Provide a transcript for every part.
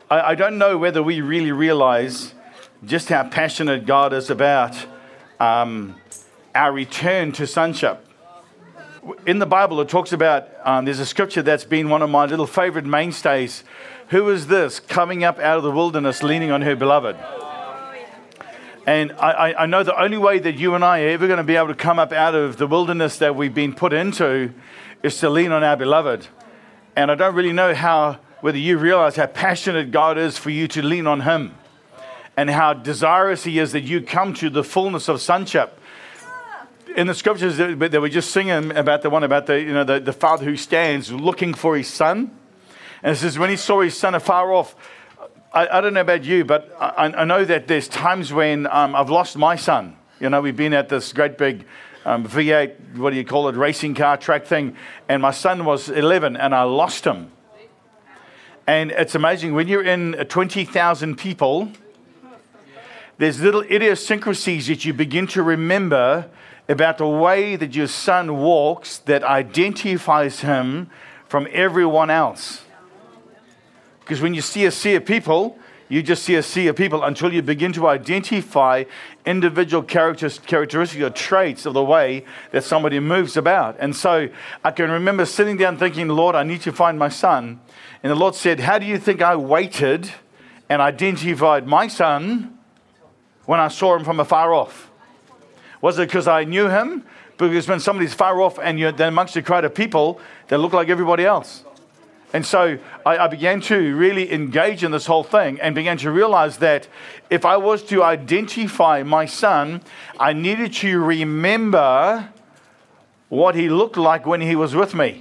I don't know whether we really realize just how passionate God is about our return to sonship. In the Bible, it talks about, there's a scripture that's been one of my little favorite mainstays. Who is this coming up out of the wilderness leaning on her beloved? And I know the only way that you and I are ever going to be able to come up out of the wilderness that we've been put into is to lean on our beloved. And I don't really know whether you realize how passionate God is for you to lean on Him, and how desirous He is that you come to the fullness of sonship. In the scriptures that were just singing about the father who stands looking for his son, and it says when he saw his son afar off. I don't know about you, but I know that there's times when I've lost my son. You know, we've been at this great big V8, racing car track thing, and my son was 11, and I lost him. And it's amazing, when you're in 20,000 people, there's little idiosyncrasies that you begin to remember about the way that your son walks that identifies him from everyone else. Because when you see a sea of people, you just see a sea of people until you begin to identify individual characteristics or traits of the way that somebody moves about. And so I can remember sitting down thinking, Lord, I need to find my son. And the Lord said, how do you think I waited and identified my son when I saw him from afar off? Was it because I knew him? Because when somebody's far off and you're amongst a crowd of people, they look like everybody else. And so I began to really engage in this whole thing and began to realize that if I was to identify my son, I needed to remember what he looked like when he was with me.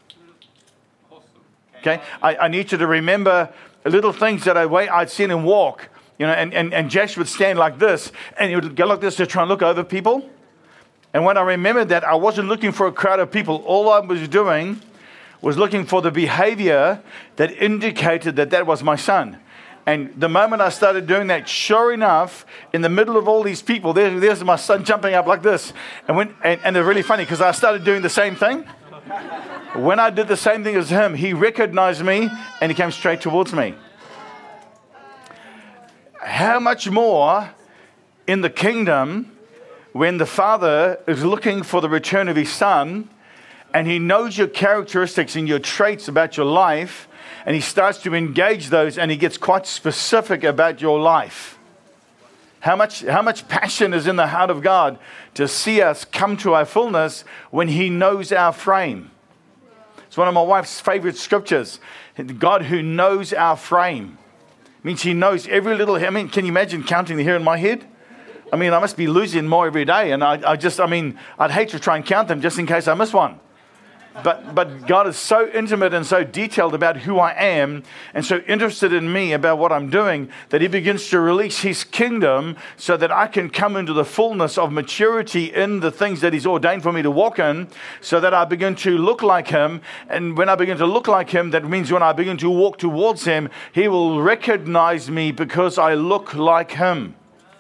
Okay? I need you to remember little things that I'd seen him walk. You know, and Josh would stand like this, and he would go like this to try and look over people. And when I remembered that, I wasn't looking for a crowd of people. All I was doing was looking for the behavior that indicated that was my son. And the moment I started doing that, sure enough, in the middle of all these people, there's my son jumping up like this. And they're really funny because I started doing the same thing. When I did the same thing as him, he recognized me and he came straight towards me. How much more in the kingdom when the Father is looking for the return of His Son, and He knows your characteristics and your traits about your life, and He starts to engage those, and He gets quite specific about your life. How much passion is in the heart of God to see us come to our fullness when He knows our frame. It's one of my wife's favorite scriptures. God who knows our frame. Means He knows every little hair. I mean, can you imagine counting the hair in my head? I mean, I must be losing more every day. And I'd hate to try and count them just in case I miss one. But God is so intimate and so detailed about who I am and so interested in me about what I'm doing that He begins to release His kingdom so that I can come into the fullness of maturity in the things that He's ordained for me to walk in, so that I begin to look like Him. And when I begin to look like Him, that means when I begin to walk towards Him, He will recognize me because I look like Him.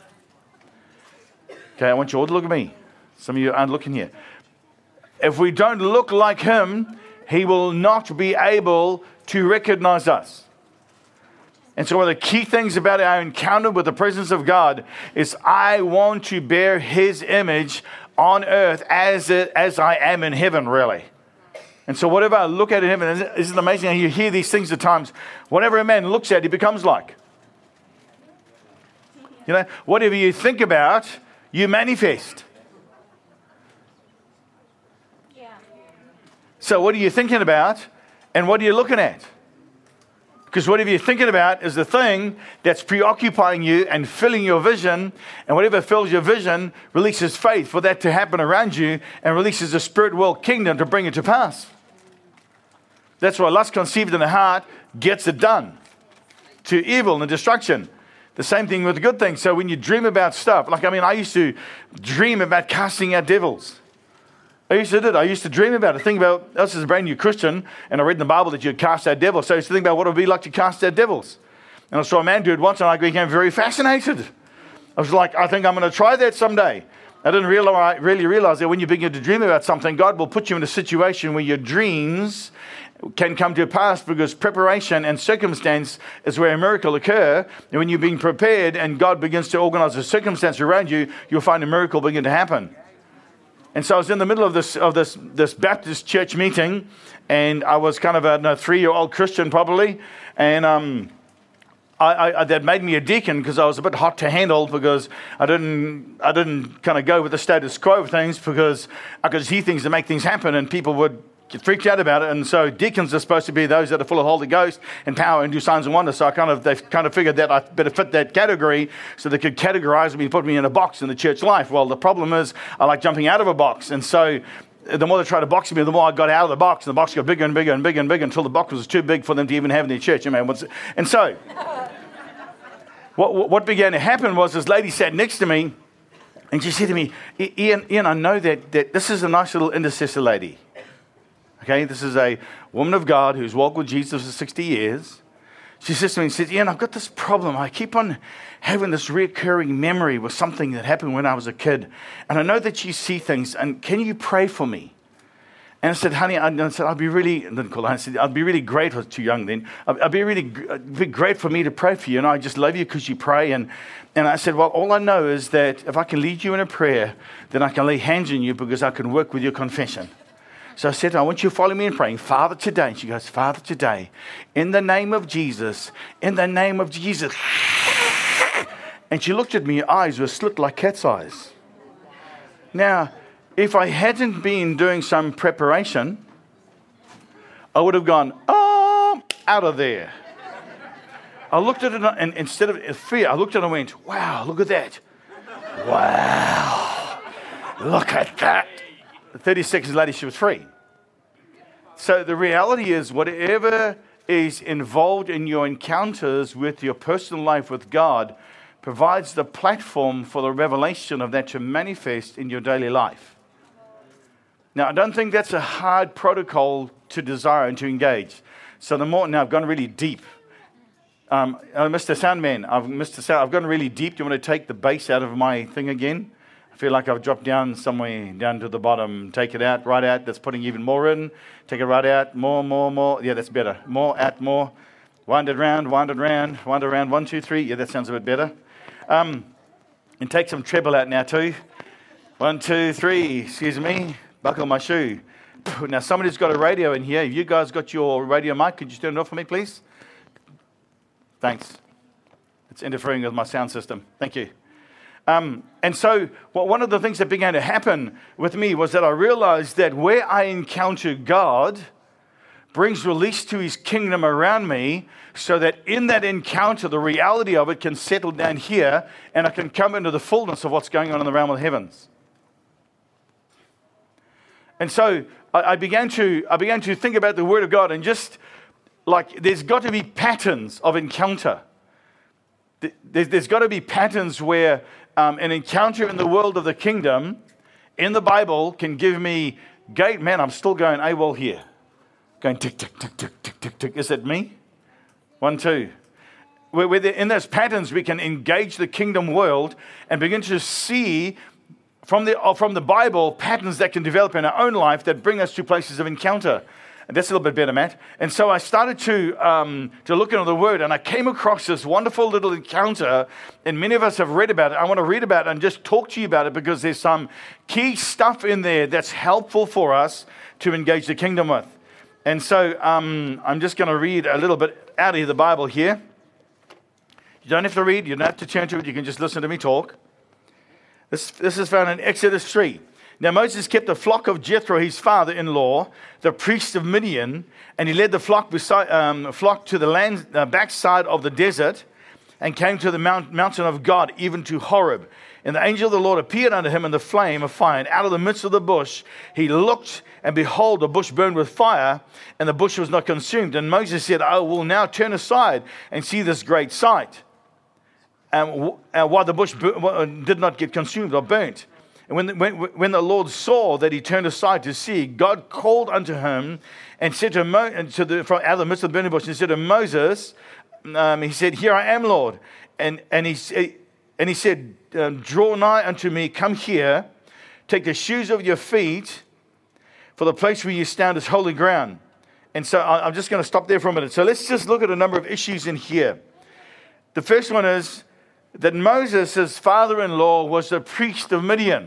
Okay, I want you all to look at me. Some of you aren't looking here. If we don't look like Him, He will not be able to recognize us. And so one of the key things about our encounter with the presence of God is I want to bear His image on earth as I am in heaven, really. And so whatever I look at in heaven, isn't it amazing how you hear these things at times? Whatever a man looks at, he becomes like. You know, whatever you think about, you manifest. So what are you thinking about and what are you looking at? Because whatever you're thinking about is the thing that's preoccupying you and filling your vision. And whatever fills your vision releases faith for that to happen around you and releases the spirit world kingdom to bring it to pass. That's why lust conceived in the heart gets it done. To evil and destruction. The same thing with good things. So when you dream about stuff, I used to dream about casting out devils. I used to dream about it. Think about, I was a brand new Christian, and I read in the Bible that you cast out devils. So I used to think about what it would be like to cast out devils. And I saw a man do it once, and I became very fascinated. I was like, I think I'm going to try that someday. I didn't really realize that when you begin to dream about something, God will put you in a situation where your dreams can come to pass, because preparation and circumstance is where a miracle occur. And when you're being prepared and God begins to organize a circumstance around you, you'll find a miracle begin to happen. And so I was in the middle of this Baptist church meeting, and I was kind of a 3-year-old Christian probably, and that made me a deacon because I was a bit hot to handle, because I didn't kind of go with the status quo of things, because I could see things that make things happen and people would get freaked out about it. And so deacons are supposed to be those that are full of Holy Ghost and power and do signs and wonders. So they kind of figured that I better fit that category so they could categorize me and put me in a box in the church life. Well, the problem is I like jumping out of a box. And so the more they tried to box me, the more I got out of the box. And the box got bigger and bigger and bigger and bigger until the box was too big for them to even have in their church. And so what began to happen was this lady sat next to me, and she said to me, Ian, I know that this is a nice little intercessor lady. Okay, this is a woman of God who's walked with Jesus for 60 years. She says to me, Ian, I've got this problem. I keep on having this recurring memory with something that happened when I was a kid. And I know that you see things, and can you pray for me? And I said, honey, I'd be really, I didn't call her, I said, I'd be really great. I was too young then. It'd be great for me to pray for you. And I just love you because you pray. And I said, well, all I know is that if I can lead you in a prayer, then I can lay hands on you because I can work with your confession. So I said, I want you to follow me in praying, Father, today. And she goes, Father, today, in the name of Jesus, in the name of Jesus. And she looked at me, her eyes were slit like cat's eyes. Now, if I hadn't been doing some preparation, I would have gone, out of there. I looked at it, and instead of fear, I looked at it and went, wow, look at that. Wow, look at that. 30 seconds later, she was free. So the reality is, whatever is involved in your encounters with your personal life with God provides the platform for the revelation of that to manifest in your daily life. Now, I don't think that's a hard protocol to desire and to engage. So now I've gone really deep. Mr. Soundman, I've gone really deep. Do you want to take the bass out of my thing again? I feel like I've dropped down somewhere down to the bottom. Take it out, right out. That's putting even more in. Take it right out. More. Yeah, that's better. More, out, more. Wind it round. 1, 2, 3. Yeah, that sounds a bit better. And take some treble out now too. 1, 2, 3. Excuse me. Buckle my shoe. Now, somebody's got a radio in here. Have you guys got your radio mic? Could you turn it off for me, please? Thanks. It's interfering with my sound system. Thank you. And so one of the things that began to happen with me was that I realized that where I encounter God brings release to his kingdom around me, so that in that encounter, the reality of it can settle down here, and I can come into the fullness of what's going on in the realm of the heavens. And so I began to think about the Word of God, and just like there's got to be patterns of encounter. There's got to be patterns where an encounter in the world of the kingdom in the Bible can give me gate. Man, I'm still going AWOL here. Going tick, tick, tick, tick, tick, tick, tick. Is it me? 1, 2. Where in those patterns we can engage the kingdom world and begin to see from the Bible patterns that can develop in our own life that bring us to places of encounter. And that's a little bit better, Matt. And so I started to look into the Word, and I came across this wonderful little encounter, and many of us have read about it. I want to read about it and just talk to you about it, because there's some key stuff in there that's helpful for us to engage the kingdom with. And so I'm just going to read a little bit out of the Bible here. You don't have to read. You don't have to turn to it. You can just listen to me talk. This is found in Exodus 3. Now Moses kept a flock of Jethro, his father-in-law, the priest of Midian, and he led the flock to the land backside of the desert, and came to the mountain of God, even to Horeb. And the angel of the Lord appeared unto him in the flame of fire, and out of the midst of the bush he looked, and behold, the bush burned with fire, and the bush was not consumed. And Moses said, I will now turn aside and see this great sight, while the bush did not get consumed or burnt. And when the Lord saw that he turned aside to see, God called unto him and said to him, out of the midst of the burning bush, and said to Moses, he said, Here I am, Lord. And he said, Draw nigh unto me, come here, take the shoes of your feet, for the place where you stand is holy ground. And so I'm just going to stop there for a minute. So let's just look at a number of issues in here. The first one is that Moses, his father-in-law, was the priest of Midian.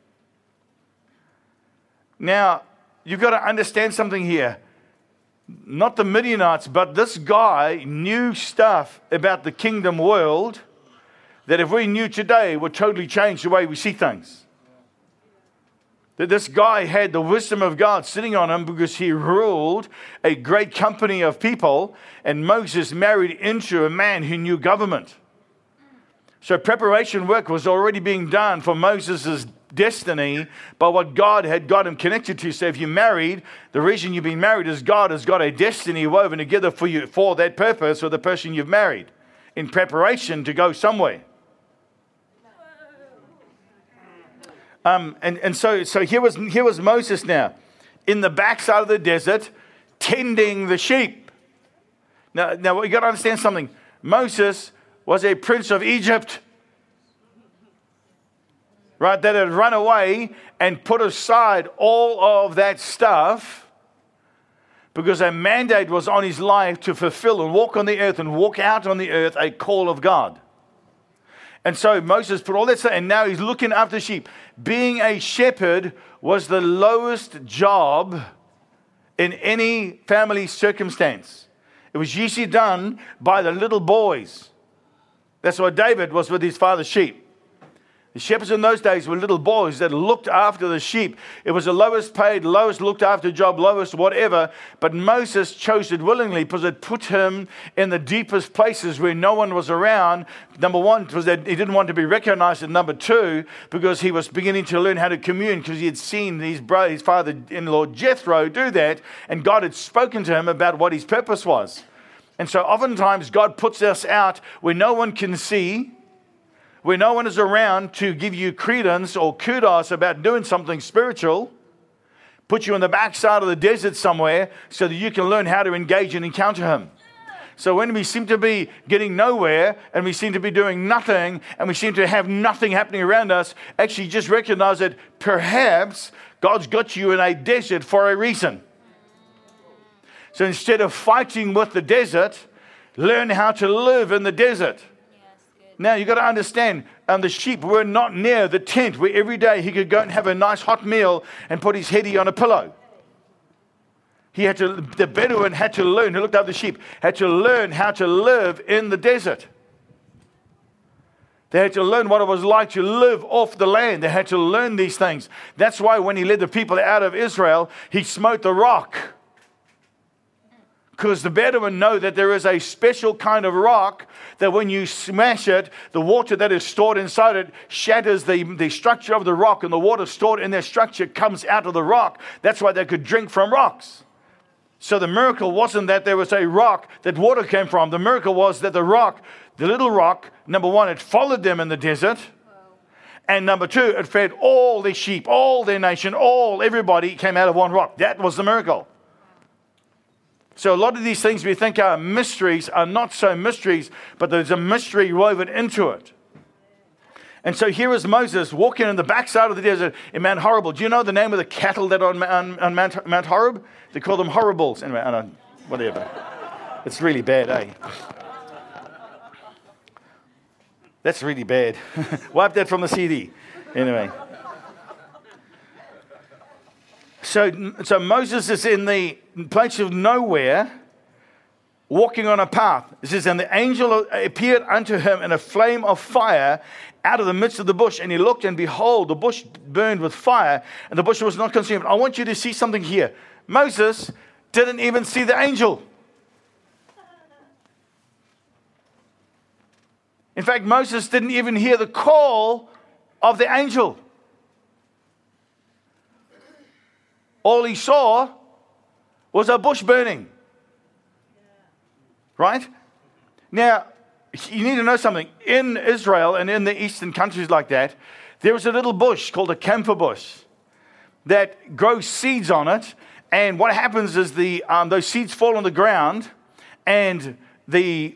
Now, you've got to understand something here. Not the Midianites, but this guy knew stuff about the kingdom world that if we knew today would totally change the way we see things. That this guy had the wisdom of God sitting on him because he ruled a great company of people, and Moses married into a man who knew government. So preparation work was already being done for Moses' destiny by what God had got him connected to. So if you're married, the reason you've been married is God has got a destiny woven together for you for that purpose, or the person you've married, in preparation to go somewhere. So here was Moses now in the backside of the desert tending the sheep. Now you got to understand something. Moses was a prince of Egypt, right? That had run away and put aside all of that stuff because a mandate was on his life to fulfill and walk on the earth and walk out on the earth a call of God. And so Moses put all that stuff, and now he's looking after sheep. Being a shepherd was the lowest job in any family circumstance. It was usually done by the little boys. That's why David was with his father's sheep. The shepherds in those days were little boys that looked after the sheep. It was the lowest paid, lowest looked after job, lowest whatever. But Moses chose it willingly because it put him in the deepest places where no one was around. Number one was that he didn't want to be recognized. And number two, because he was beginning to learn how to commune because he had seen his father-in-law Jethro do that. And God had spoken to him about what his purpose was. And so oftentimes God puts us out where no one can see, where no one is around to give you credence or kudos about doing something spiritual, put you on the backside of the desert somewhere so that you can learn how to engage and encounter him. So when we seem to be getting nowhere and we seem to be doing nothing and we seem to have nothing happening around us, actually just recognize that perhaps God's got you in a desert for a reason. So instead of fighting with the desert, learn how to live in the desert. Now, you've got to understand, the sheep were not near the tent where every day he could go and have a nice hot meal and put his heady on a pillow. The Bedouin had to learn, who looked after the sheep, had to learn how to live in the desert. They had to learn what it was like to live off the land. They had to learn these things. That's why when he led the people out of Israel, he smote the rock. Because the Bedouin know that there is a special kind of rock that when you smash it, the water that is stored inside it shatters the structure of the rock, and the water stored in their structure comes out of the rock. That's why they could drink from rocks. So the miracle wasn't that there was a rock that water came from. The miracle was that the rock, the little rock, number one, it followed them in the desert. And number two, it fed all their sheep, all their nation, everybody came out of one rock. That was the miracle. So a lot of these things we think are mysteries are not so mysteries, but there's a mystery woven into it. And so here is Moses walking in the backside of the desert in Mount Horrible. Do you know the name of the cattle that are on Mount Horeb? They call them Horribles. Anyway, whatever. It's really bad, eh? That's really bad. Wipe that from the CD. Anyway. So Moses is in the place of nowhere, walking on a path. It says, and the angel appeared unto him in a flame of fire out of the midst of the bush. And he looked, and behold, the bush burned with fire, and the bush was not consumed. I want you to see something here. Moses didn't even see the angel. In fact, Moses didn't even hear the call of the angel. All he saw was a bush burning. Right? Now, you need to know something. In Israel and in the eastern countries like that, there is a little bush called a camphor bush that grows seeds on it. And what happens is those seeds fall on the ground, and the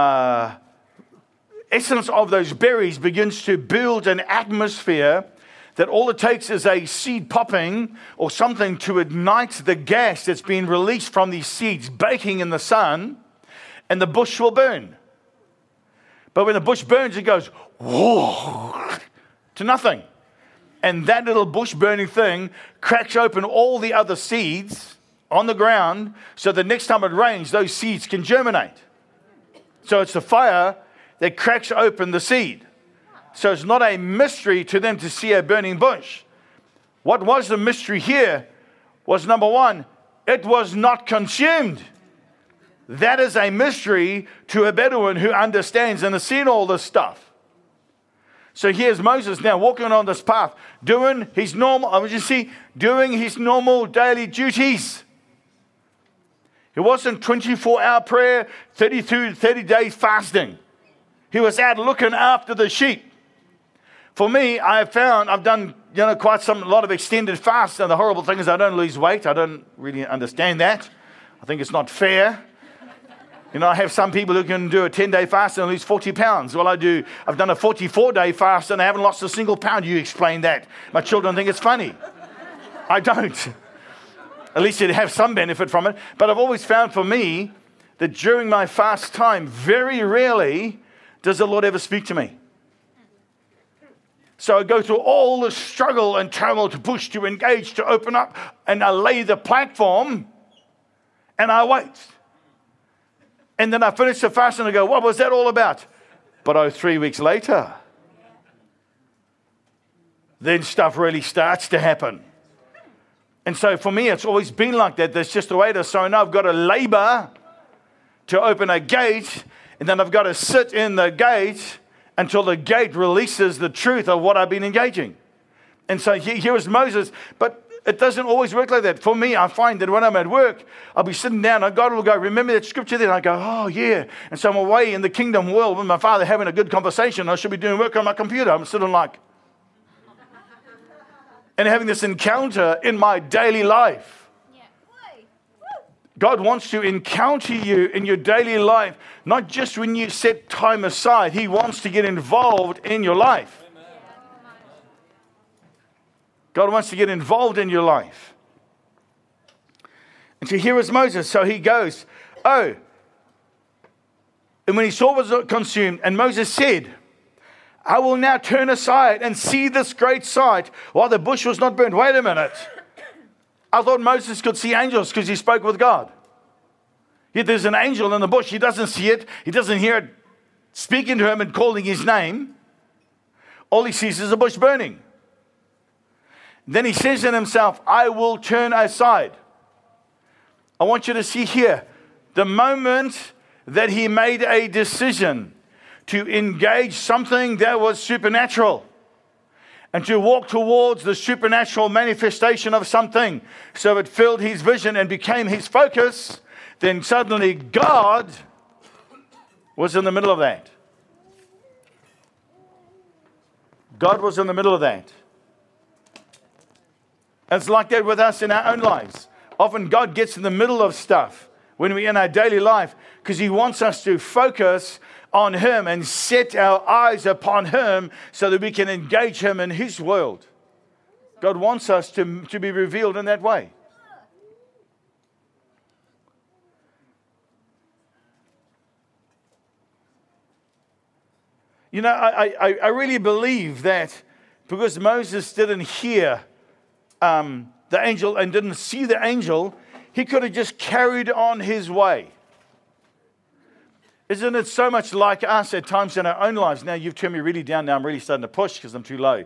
essence of those berries begins to build an atmosphere that all it takes is a seed popping or something to ignite the gas that's been released from these seeds baking in the sun, and the bush will burn. But when the bush burns, it goes, whoa, to nothing. And that little bush burning thing cracks open all the other seeds on the ground, so the next time it rains, those seeds can germinate. So it's the fire that cracks open the seed. So it's not a mystery to them to see a burning bush. What was the mystery here was, number one, it was not consumed. That is a mystery to a Bedouin who understands and has seen all this stuff. So here's Moses now walking on this path, doing his normal daily duties. It wasn't 24-hour prayer, 30 days fasting. He was out looking after the sheep. For me, I've done a lot of extended fasts, and the horrible thing is I don't lose weight. I don't really understand that. I think it's not fair. I have some people who can do a 10-day fast and lose 40 pounds. Well, I've done a 44-day fast and I haven't lost a single pound. You explain that. My children think it's funny. I don't. At least you'd have some benefit from it. But I've always found for me that during my fast time, very rarely does the Lord ever speak to me. So I go through all the struggle and turmoil to push, to engage, to open up, and I lay the platform and I wait. And then I finish the fast and I go, what was that all about? But 3 weeks later, then stuff really starts to happen. And so for me, it's always been like that. That's just the way it is. So now I've got to labor to open a gate, and then I've got to sit in the gate until the gate releases the truth of what I've been engaging. And so here is Moses, but it doesn't always work like that. For me, I find that when I'm at work, I'll be sitting down and God will go, remember that scripture there? And I go, oh yeah. And so I'm away in the kingdom world with my father having a good conversation. I should be doing work on my computer. I'm sitting like, and having this encounter in my daily life. God wants to encounter you in your daily life, not just when you set time aside. He wants to get involved in your life. God wants to get involved in your life. And so here is Moses. So he goes, and when he saw it was consumed, and Moses said, I will now turn aside and see this great sight while the bush was not burned. Wait a minute. I thought Moses could see angels because he spoke with God. Yet there's an angel in the bush. He doesn't see it. He doesn't hear it speaking to him and calling his name. All he sees is a bush burning. Then he says in himself, I will turn aside. I want you to see here, the moment that he made a decision to engage something that was supernatural and to walk towards the supernatural manifestation of something, so it filled his vision and became his focus, then suddenly God was in the middle of that. God was in the middle of that. It's like that with us in our own lives. Often God gets in the middle of stuff when we're in our daily life because He wants us to focus on Him and set our eyes upon Him so that we can engage Him in His world. God wants us to be revealed in that way. I really believe that because Moses didn't hear the angel and didn't see the angel, he could have just carried on his way. Isn't it so much like us at times in our own lives? Now, you've turned me really down. Now I'm really starting to push because I'm too low.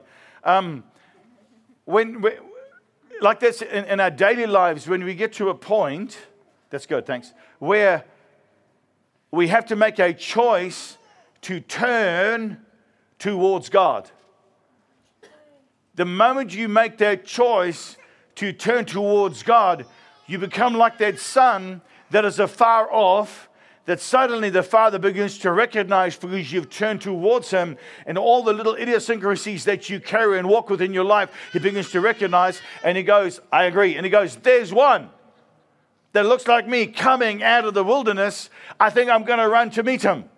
Like this in our daily lives, when we get to a point, that's good, thanks, where we have to make a choice to turn towards God. The moment you make that choice to turn towards God, you become like that son that is afar off, that suddenly the father begins to recognize because you've turned towards him, and all the little idiosyncrasies that you carry and walk with in your life, he begins to recognize, and he goes, I agree. And he goes, there's one that looks like me coming out of the wilderness. I think I'm going to run to meet him.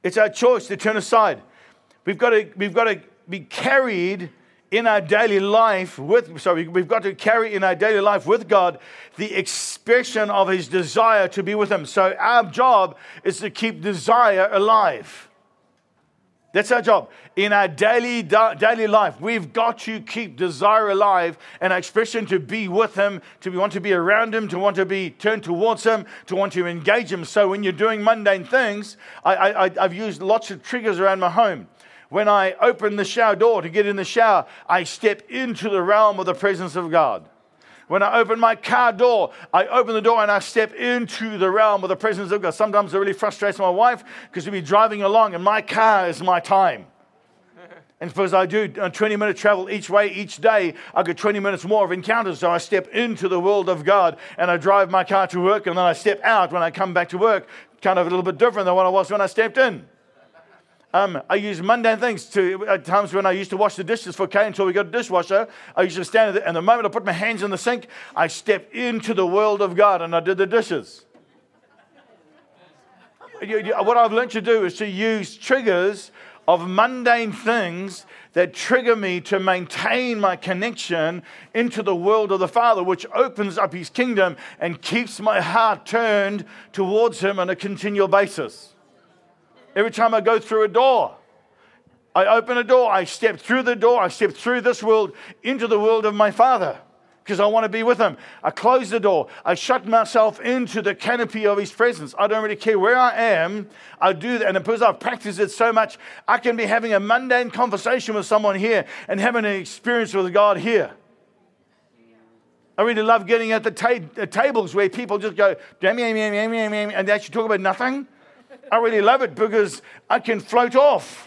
It's our choice to turn aside. We've got to be carried in our daily life we've got to carry in our daily life with God the expression of His desire to be with Him. So our job is to keep desire alive. That's our job. In our daily life, we've got to keep desire alive and our expression to be with Him, to want to be around Him, to want to be turned towards Him, to want to engage Him. So when you're doing mundane things, I've used lots of triggers around my home. When I open the shower door to get in the shower, I step into the realm of the presence of God. When I open my car door, I open the door and I step into the realm of the presence of God. Sometimes it really frustrates my wife because we'll be driving along and my car is my time. And because I do a 20-minute travel each way, each day, I get 20 minutes more of encounters. So I step into the world of God and I drive my car to work and then I step out when I come back to work, kind of a little bit different than what I was when I stepped in. I use mundane things at times when I used to wash the dishes for Kay until we got a dishwasher. I used to stand there, and the moment I put my hands in the sink, I stepped into the world of God and I did the dishes. What I've learned to do is to use triggers of mundane things that trigger me to maintain my connection into the world of the Father, which opens up His kingdom and keeps my heart turned towards Him on a continual basis. Every time I go through a door, I open a door, I step through the door, I step through this world into the world of my Father because I want to be with Him. I close the door, I shut myself into the canopy of His presence. I don't really care where I am, I do that. And because I've practiced it so much, I can be having a mundane conversation with someone here and having an experience with God here. I really love getting at the tables where people just go, and they actually talk about nothing. I really love it because I can float off.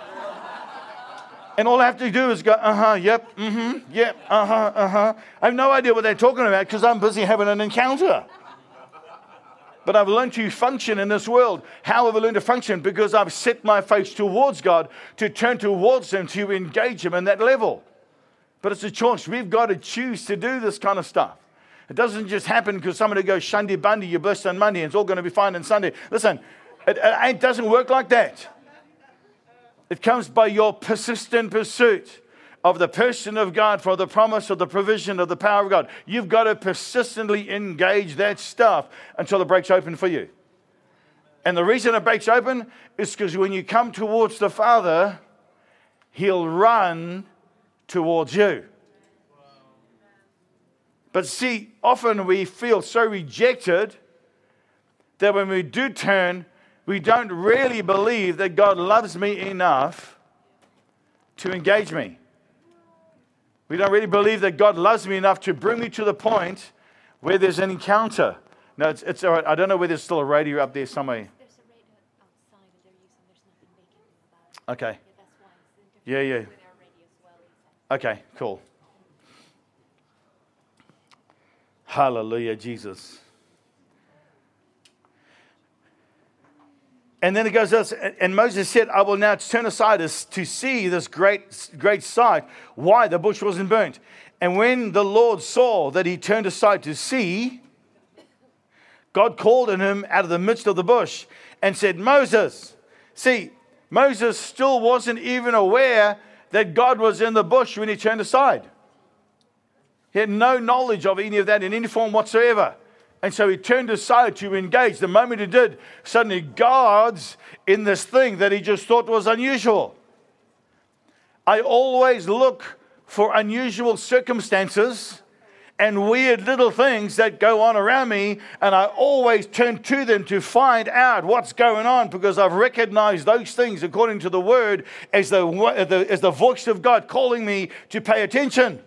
And all I have to do is go, yep, yep, I have no idea what they're talking about because I'm busy having an encounter. But I've learned to function in this world. How have I learned to function? Because I've set my face towards God, to turn towards Him, to engage Him in that level. But it's a choice. We've got to choose to do this kind of stuff. It doesn't just happen because somebody goes, Shundi Bundy, you're blessed on Monday, and it's all going to be fine on Sunday. Listen, it doesn't work like that. It comes by your persistent pursuit of the person of God for the promise of the provision of the power of God. You've got to persistently engage that stuff until it breaks open for you. And the reason it breaks open is because when you come towards the Father, He'll run towards you. But see, often we feel so rejected that when we do turn, we don't really believe that God loves me enough to engage me. We don't really believe that God loves me enough to bring me to the point where there's an encounter. No, it's all right. I don't know whether there's still a radio up there somewhere. There's a radio outside and they're using, there's nothing they can do about it. Okay. Yeah, that's why it's interfering Yeah. with our radio as well, he said. Okay, cool. Hallelujah, Jesus. And then it goes this, and Moses said, I will now turn aside to see this great sight, why the bush wasn't burnt. And when the Lord saw that he turned aside to see, God called on him out of the midst of the bush and said, Moses. See, Moses still wasn't even aware that God was in the bush when he turned aside. He had no knowledge of any of that in any form whatsoever. And so he turned aside to engage. The moment he did, suddenly God's in this thing that he just thought was unusual. I always look for unusual circumstances and weird little things that go on around me, and I always turn to them to find out what's going on because I've recognized those things according to the Word as the voice of God calling me to pay attention.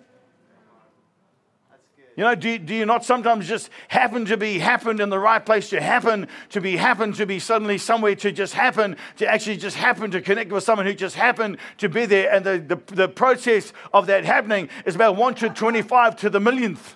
You know, do you not sometimes just happened in the right place to happen to be suddenly somewhere to just happen, to actually just happen to connect with someone who just happened to be there, and the process of that happening is about 1 to 25 to the millionth.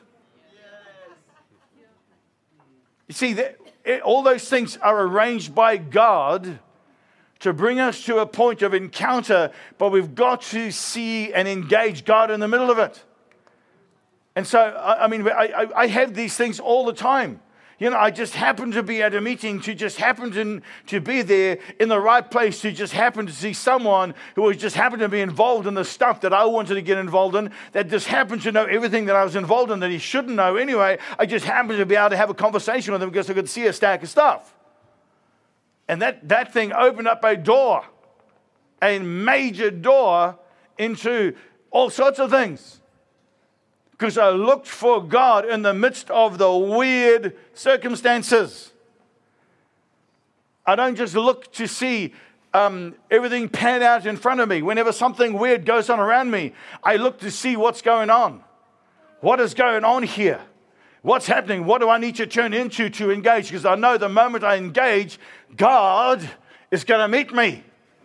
You see, all those things are arranged by God to bring us to a point of encounter, but we've got to see and engage God in the middle of it. And so, I mean, I have these things all the time. You know, I just happened to be at a meeting, to just happen to be there in the right place, to just happen to see someone who was just happened to be involved in the stuff that I wanted to get involved in, that just happened to know everything that I was involved in that he shouldn't know anyway. I just happened to be able to have a conversation with him because I could see a stack of stuff. And that thing opened up a major door into all sorts of things. Because I looked for God in the midst of the weird circumstances. I don't just look to see everything pan out in front of me. Whenever something weird goes on around me, I look to see what's going on. What is going on here? What's happening? What do I need to turn into to engage? Because I know the moment I engage, God is going to meet me.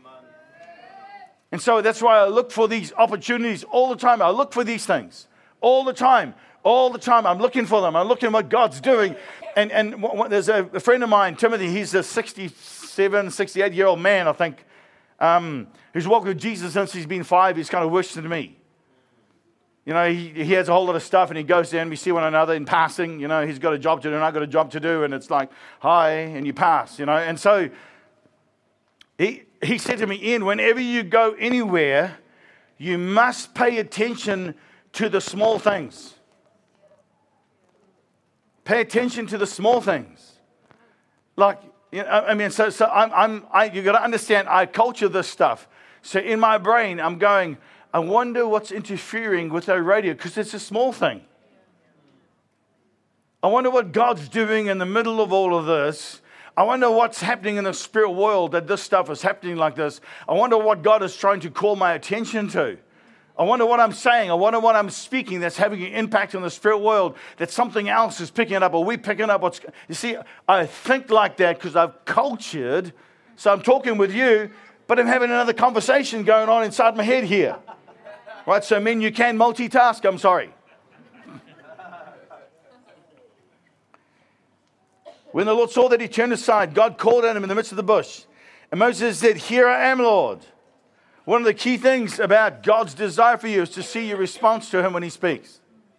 And so that's why I look for these opportunities all the time. I look for these things. All the time, I'm looking for them. I'm looking at what God's doing. And there's a friend of mine, Timothy, he's a 67, 68-year-old man, I think, who's walked with Jesus since he's been 5. He's kind of worse than me. You know, he has a whole lot of stuff, and he goes there and we see one another in passing. You know, he's got a job to do and I've got a job to do, and it's like, hi, and you pass, you know. And so he said to me, Ian, whenever you go anywhere, you must pay attention to the small things. Pay attention to the small things. Like, you know, I mean, so you got to understand, I culture this stuff. So in my brain, I'm going, I wonder what's interfering with our radio, because it's a small thing. I wonder what God's doing in the middle of all of this. I wonder what's happening in the spirit world that this stuff is happening like this. I wonder what God is trying to call my attention to. I wonder what I'm saying. I wonder what I'm speaking that's having an impact on the spirit world, that something else is picking it up. Are we picking up what's... You see, I think like that because I've cultured. So I'm talking with you, but I'm having another conversation going on inside my head here. Right? So, men, you can multitask. I'm sorry. When the Lord saw that he turned aside, God called at him in the midst of the bush. And Moses said, "Here I am, Lord." One of the key things about God's desire for you is to see your response to him when he speaks.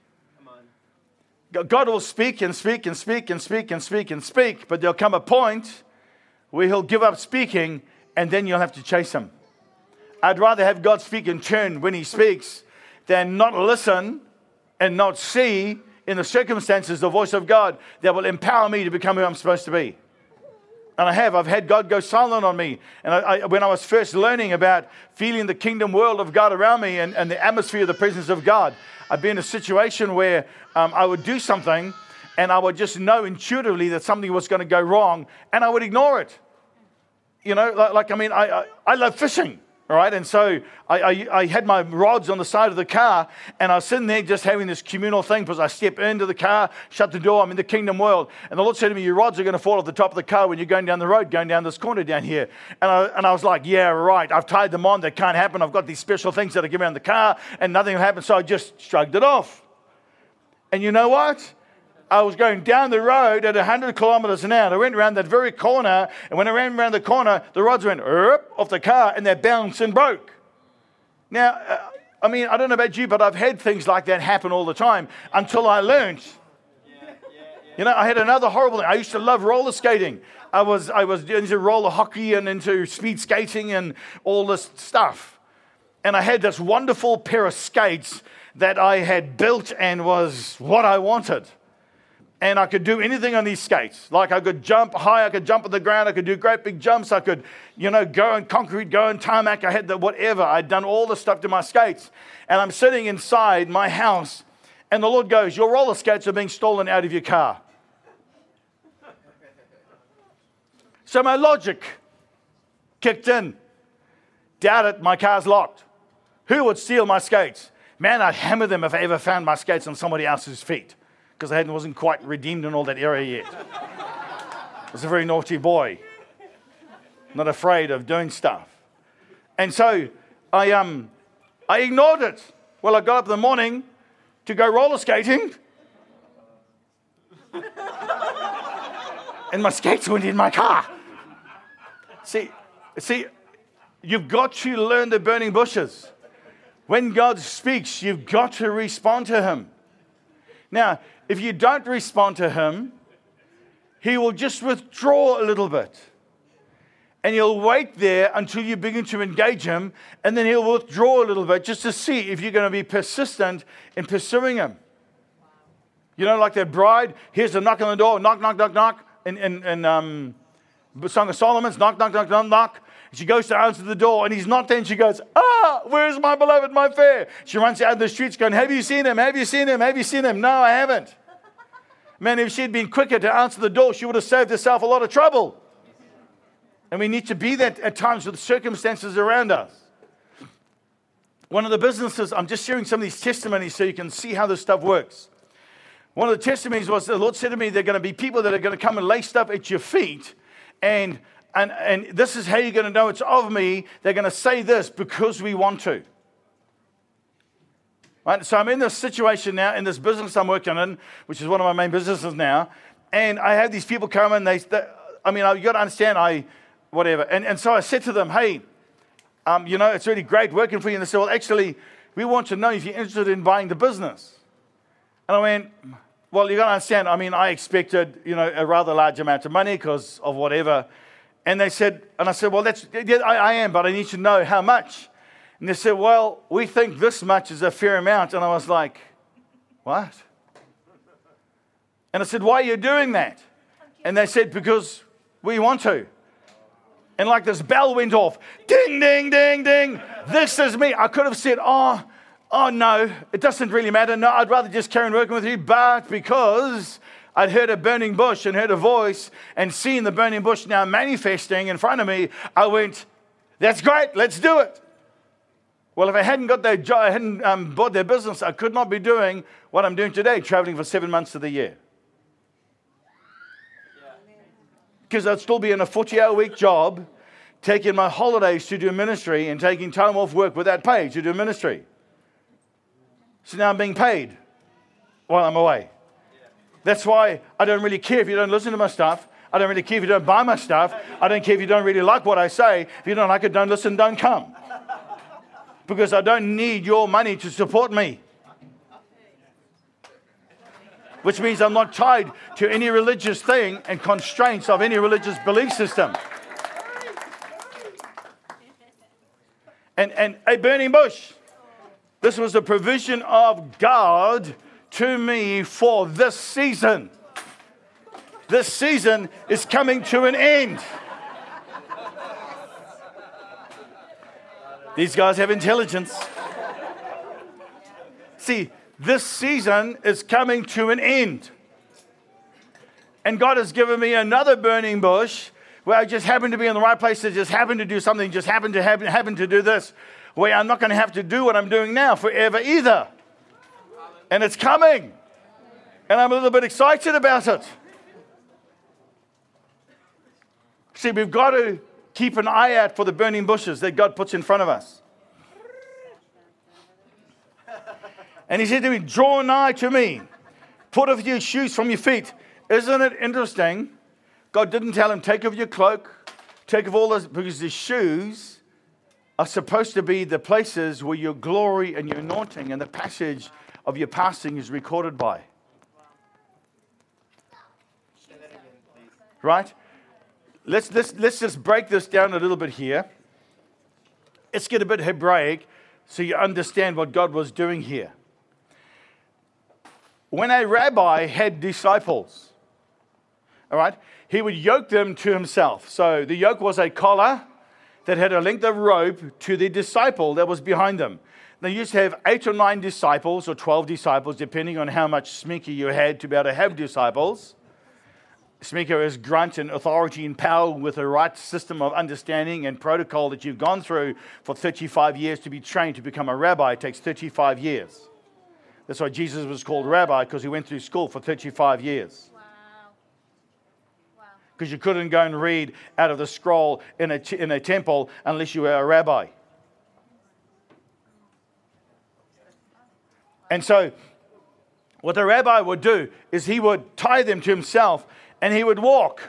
God will speak and speak and speak and speak and speak and speak, but there'll come a point where he'll give up speaking and then you'll have to chase him. I'd rather have God speak in turn when he speaks than not listen and not see in the circumstances the voice of God that will empower me to become who I'm supposed to be. And I've had God go silent on me. And when I was first learning about feeling the kingdom world of God around me and the atmosphere of the presence of God, I'd be in a situation where I would do something and I would just know intuitively that something was going to go wrong and I would ignore it. You know, I love fishing. All right, and so I had my rods on the side of the car, and I was sitting there just having this communal thing because I step into the car, shut the door, I'm in the kingdom world. And the Lord said to me, your rods are going to fall off the top of the car when you're going down the road, going down this corner down here. And I was like, yeah, right, I've tied them on, that can't happen. I've got these special things that I give around the car, and nothing will happen, so I just shrugged it off. And you know what? I was going down the road at 100 kilometers an hour. I went around that very corner, and when I ran around the corner, the rods went off the car, and they bounced and broke. Now, I don't know about you, but I've had things like that happen all the time until I learned. You know, I had another horrible thing. I used to love roller skating. I was into roller hockey and into speed skating and all this stuff. And I had this wonderful pair of skates that I had built and was what I wanted. And I could do anything on these skates. Like I could jump high, I could jump on the ground, I could do great big jumps, I could, go on concrete, go on tarmac, I had the whatever. I'd done all the stuff to my skates. And I'm sitting inside my house, and the Lord goes, your roller skates are being stolen out of your car. So my logic kicked in. Doubt it, my car's locked. Who would steal my skates? Man, I'd hammer them if I ever found my skates on somebody else's feet. Because I wasn't quite redeemed in all that area yet. I was a very naughty boy. Not afraid of doing stuff. And so I ignored it. Well, I got up in the morning to go roller skating. And my skates went in my car. See, you've got to learn the burning bushes. When God speaks, you've got to respond to him. Now, if you don't respond to him, he will just withdraw a little bit. And he'll wait there until you begin to engage him, and then he'll withdraw a little bit just to see if you're going to be persistent in pursuing him. You know, like that bride, here's the knock on the door, knock, knock, knock, knock. In Song of Solomon's, knock, knock, knock, knock, knock. She goes to answer the door, and he's not there, and she goes, where's my beloved, my fair? She runs out of the streets going, have you seen him? Have you seen him? Have you seen him? No, I haven't. Man, if she'd been quicker to answer the door, she would have saved herself a lot of trouble. And we need to be that at times with circumstances around us. One of the businesses, I'm just sharing some of these testimonies so you can see how this stuff works. One of the testimonies was the Lord said to me, there are going to be people that are going to come and lay stuff at your feet. And this is how you're going to know it's of me. They're going to say this because we want to. Right? So I'm in this situation now, in this business I'm working in, which is one of my main businesses now. And I have these people come and you've got to understand, whatever. And so I said to them, hey, it's really great working for you. And they said, well, actually, we want to know if you're interested in buying the business. And I went, well, you got to understand, I expected, a rather large amount of money because of whatever. And I said, well, I am, but I need to know how much. And they said, well, we think this much is a fair amount. And I was like, what? And I said, why are you doing that? And they said, because we want to. And like this bell went off. Ding, ding, ding, ding. This is me. I could have said, oh, no, it doesn't really matter. No, I'd rather just carry on working with you. But because I'd heard a burning bush and heard a voice and seen the burning bush now manifesting in front of me, I went, that's great. Let's do it. Well, if I hadn't got that job, I hadn't bought their business, I could not be doing what I'm doing today, traveling for 7 months of the year. Because I'd still be in a 40-hour-week job, taking my holidays to do ministry and taking time off work without pay to do ministry. So now I'm being paid while I'm away. That's why I don't really care if you don't listen to my stuff. I don't really care if you don't buy my stuff. I don't care if you don't really like what I say. If you don't like it, don't listen, don't come. Because I don't need your money to support me. Which means I'm not tied to any religious thing and constraints of any religious belief system. And a burning bush. This was the provision of God to me for this season. This season is coming to an end. These guys have intelligence. See, this season is coming to an end. And God has given me another burning bush where I just happen to be in the right place, to just happen to do something, just happen to do this, where I'm not going to have to do what I'm doing now forever either. And it's coming. And I'm a little bit excited about it. See, we've got to keep an eye out for the burning bushes that God puts in front of us. And he said to me, draw nigh to me. Put off your shoes from your feet. Isn't it interesting? God didn't tell him, take off your cloak, take off all those, because the shoes are supposed to be the places where your glory and your anointing and the passage of your passing is recorded by. Right? Let's just break this down a little bit here. Let's get a bit Hebraic so you understand what God was doing here. When a rabbi had disciples, all right, he would yoke them to himself. So the yoke was a collar that had a length of rope to the disciple that was behind them. They used to have 8 or 9 disciples or 12 disciples, depending on how much smeeker you had to be able to have disciples. Smeeker is grunt and authority and power with the right system of understanding and protocol that you've gone through for 35 years to be trained to become a rabbi. It takes 35 years. That's why Jesus was called rabbi, because he went through school for 35 years. Because you couldn't go and read out of the scroll in a temple unless you were a rabbi. And so what the rabbi would do is he would tie them to himself and he would walk.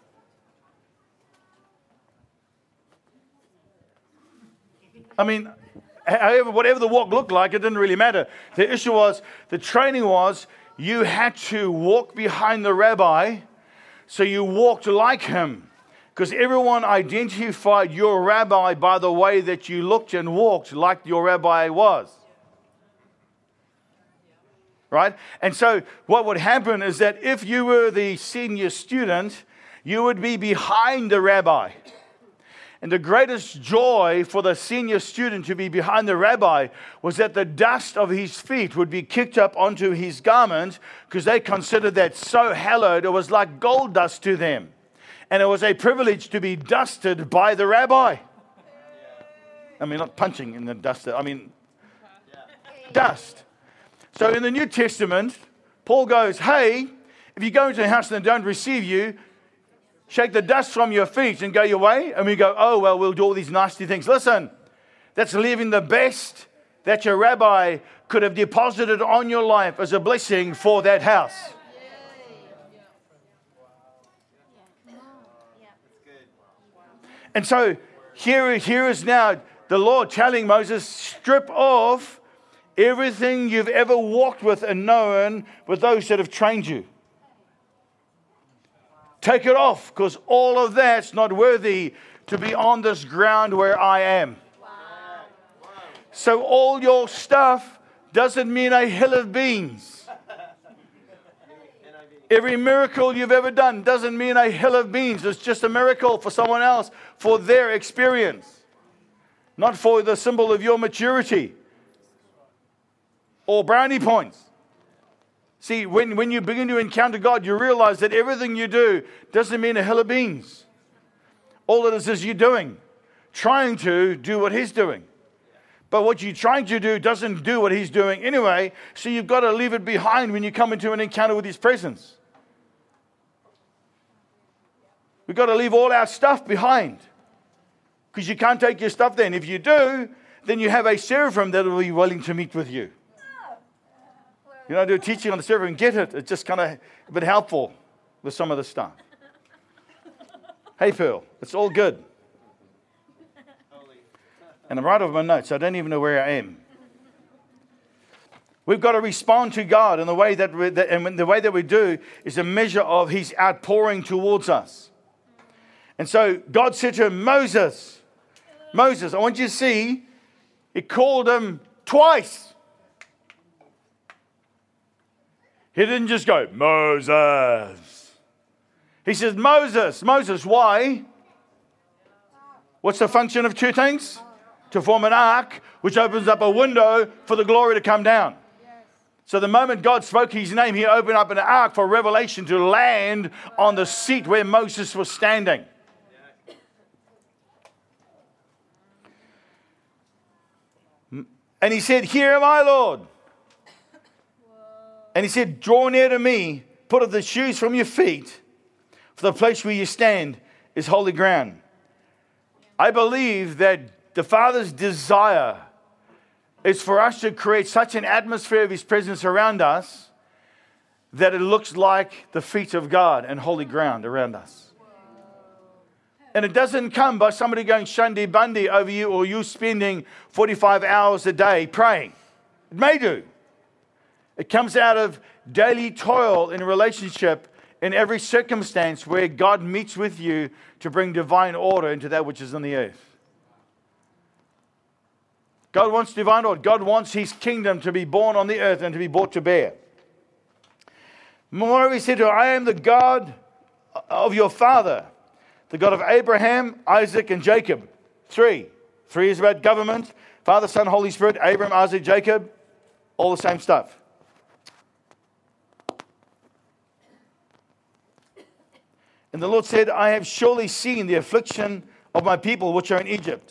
I mean, however, whatever the walk looked like, it didn't really matter. The issue was, the training was, you had to walk behind the rabbi so you walked like him. Because everyone identified your rabbi by the way that you looked and walked like your rabbi was. Right? And so what would happen is that if you were the senior student, you would be behind the rabbi. And the greatest joy for the senior student to be behind the rabbi was that the dust of his feet would be kicked up onto his garment, because they considered that so hallowed, it was like gold dust to them. And it was a privilege to be dusted by the rabbi. I mean, not punching in the dust. I mean, dust. So in the New Testament, Paul goes, hey, if you go into a house and they don't receive you, shake the dust from your feet and go your way. And we go, oh, well, we'll do all these nasty things. Listen, that's leaving the best that your rabbi could have deposited on your life as a blessing for that house. And so here is now the Lord telling Moses, strip off everything you've ever walked with and known with those that have trained you. Take it off, because all of that's not worthy to be on this ground where I am. So all your stuff doesn't mean a hill of beans. Every miracle you've ever done doesn't mean a hill of beans. It's just a miracle for someone else, for their experience, not for the symbol of your maturity or brownie points. See, when you begin to encounter God, you realize that everything you do doesn't mean a hill of beans. All it is you're doing, trying to do what He's doing. But what you're trying to do doesn't do what He's doing anyway, so you've got to leave it behind when you come into an encounter with His presence. We've got to leave all our stuff behind, because you can't take your stuff then. If you do, then you have a seraphim that will be willing to meet with you. You know, I do a teaching on the seraphim, get it. It's just kind of a bit helpful with some of the stuff. Hey, Pearl, it's all good. And I'm right over my notes. I don't even know where I am. We've got to respond to God in the way and the way that we do is a measure of His outpouring towards us. And so God said to him, Moses, I want you to see, He called him twice. He didn't just go, Moses. He says, Moses, why? What's the function of two things? To form an ark, which opens up a window for the glory to come down. So the moment God spoke His name, He opened up an ark for revelation to land on the seat where Moses was standing. And He said, here am I, Lord. And He said, draw near to me, put off the shoes from your feet, for the place where you stand is holy ground. I believe that the Father's desire is for us to create such an atmosphere of His presence around us that it looks like the feet of God and holy ground around us. And it doesn't come by somebody going shundi bundy over you or you spending 45 hours a day praying. It may do. It comes out of daily toil in a relationship in every circumstance where God meets with you to bring divine order into that which is in the earth. God wants divine order. God wants His kingdom to be born on the earth and to be brought to bear. Moreover, He said to her, I am the God of your father, the God of Abraham, Isaac, and Jacob. Three is about government. Father, Son, Holy Spirit, Abraham, Isaac, Jacob. All the same stuff. And the Lord said, I have surely seen the affliction of my people which are in Egypt.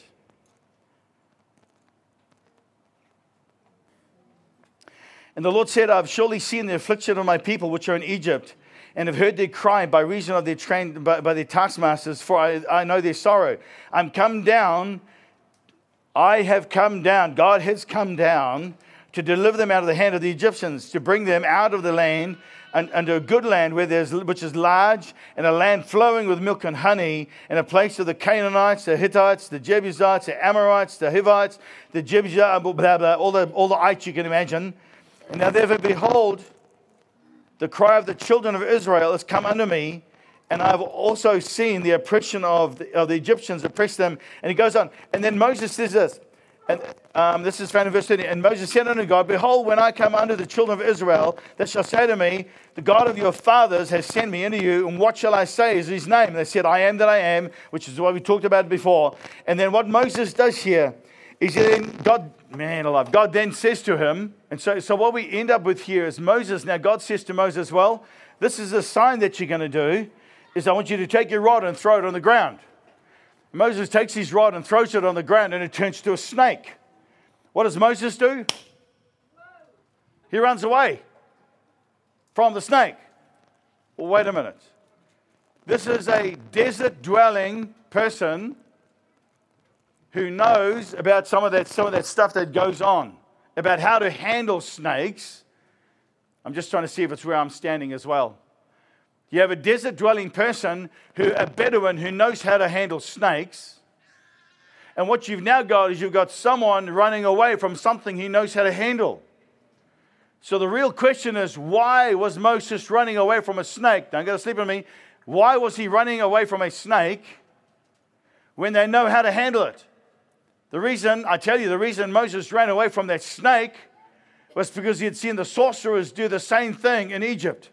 And the Lord said, I have surely seen the affliction of my people which are in Egypt, and have heard their cry by reason of their by their taskmasters, for I know their sorrow. I have come down, God has come down to deliver them out of the hand of the Egyptians, to bring them out of the land and to a good land which is large, and a land flowing with milk and honey, and a place of the Canaanites, the Hittites, the Jebusites, the Amorites, the Hivites, the Jebusites, blah, blah, all the ites you can imagine. And now therefore, behold, the cry of the children of Israel has come unto me, And I've also seen the oppression of the Egyptians oppress them. And he goes on. And then Moses says this. And this is found in verse 30. And Moses said unto God, Behold, when I come unto the children of Israel, they shall say to me, the God of your fathers has sent me unto you, and what shall I say is his name? And they said, I am that I am, which is what we talked about before. And then what Moses does here is then God then says to him, and so what we end up with here is Moses, now God says to Moses, well, this is a sign that you're going to do, is I want you to take your rod and throw it on the ground. Moses takes his rod and throws it on the ground, and it turns to a snake. What does Moses do? He runs away from the snake. Well, wait a minute. This is a desert-dwelling person who knows about some of that stuff that goes on, about how to handle snakes. I'm just trying to see if it's where I'm standing as well. You have a desert-dwelling person, a Bedouin who knows how to handle snakes. And what you've now got is you've got someone running away from something he knows how to handle. So the real question is, why was Moses running away from a snake? Don't go to sleep on me. Why was he running away from a snake when they know how to handle it? The reason Moses ran away from that snake was because he had seen the sorcerers do the same thing in Egypt.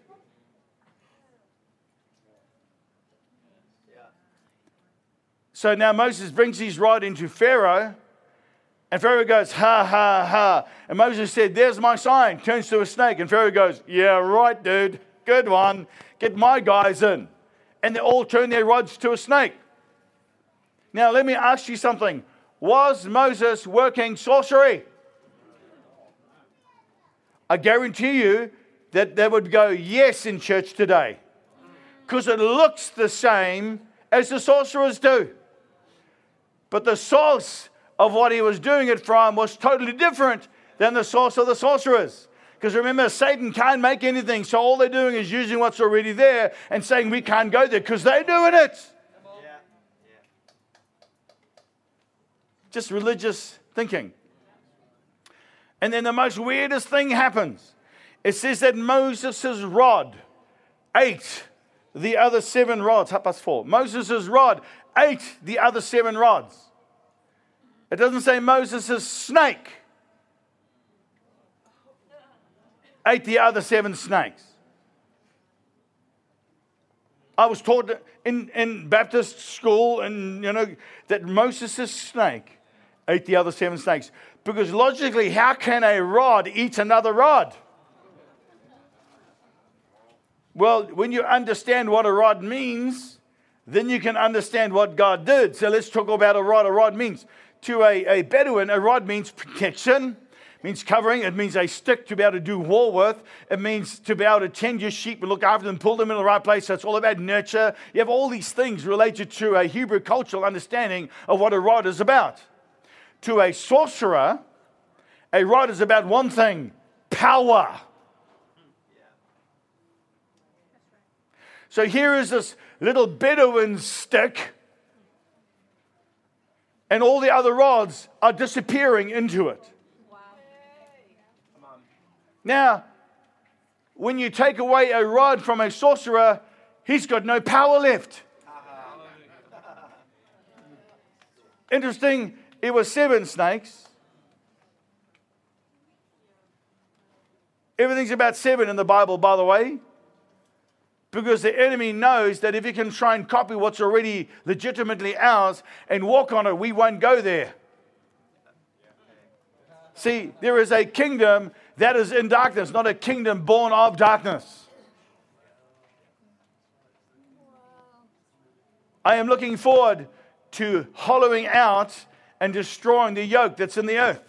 So now Moses brings his rod into Pharaoh, and Pharaoh goes, ha, ha, ha. And Moses said, there's my sign, turns to a snake. And Pharaoh goes, yeah, right, dude, good one. Get my guys in. And they all turn their rods to a snake. Now, let me ask you something. Was Moses working sorcery? I guarantee you that they would go yes in church today, because it looks the same as the sorcerers do. But the source of what he was doing it from was totally different than the source of the sorcerers. Because remember, Satan can't make anything, so all they're doing is using what's already there and saying we can't go there because they're doing it. Yeah. Just religious thinking. And then the most weirdest thing happens. It says that Moses' rod ate the other 7 rods. 4:30. Moses' rod ate the other 7 rods. It doesn't say Moses' snake ate the other 7 snakes. I was taught in Baptist school that Moses' snake ate the other 7 snakes. Because logically, how can a rod eat another rod? Well, when you understand what a rod means, then you can understand what God did. So let's talk about a rod. A rod means, to a Bedouin, a rod means protection, means covering. It means a stick to be able to do war with. It means to be able to tend your sheep and look after them, pull them in the right place. So it's all about nurture. You have all these things related to a Hebrew cultural understanding of what a rod is about. To a sorcerer, a rod is about one thing: power. So here is this little Bedouin stick, and all the other rods are disappearing into it. Wow. Now, when you take away a rod from a sorcerer, he's got no power left. Interesting, it was 7 snakes. Everything's about 7 in the Bible, by the way. Because the enemy knows that if he can try and copy what's already legitimately ours and walk on it, we won't go there. See, there is a kingdom that is in darkness, not a kingdom born of darkness. I am looking forward to hollowing out and destroying the yoke that's in the earth.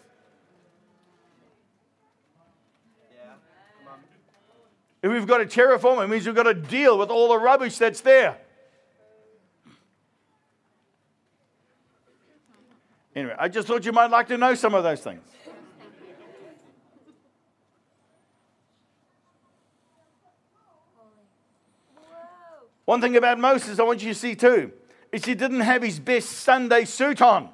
If we've got to terraform, it means we've got to deal with all the rubbish that's there. Anyway, I just thought you might like to know some of those things. One thing about Moses I want you to see too is he didn't have his best Sunday suit on.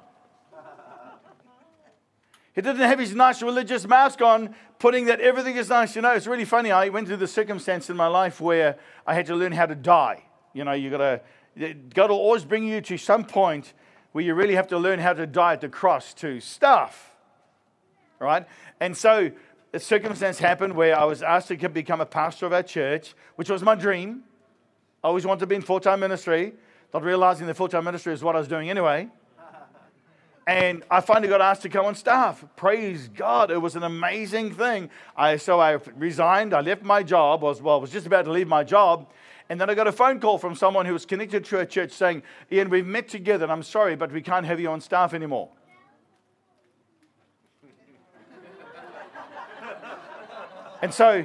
He didn't have his nice religious mask on, putting that everything is nice. You know, it's really funny. I went through the circumstance in my life where I had to learn how to die. You know, God will always bring you to some point where you really have to learn how to die at the cross to stuff. Right? And so a circumstance happened where I was asked to become a pastor of our church, which was my dream. I always wanted to be in full-time ministry, not realizing the full-time ministry is what I was doing anyway. And I finally got asked to come on staff. Praise God. It was an amazing thing. So I resigned. I left my job. I was just about to leave my job. And then I got a phone call from someone who was connected to a church saying, Ian, we've met together, and I'm sorry, but we can't have you on staff anymore. And so,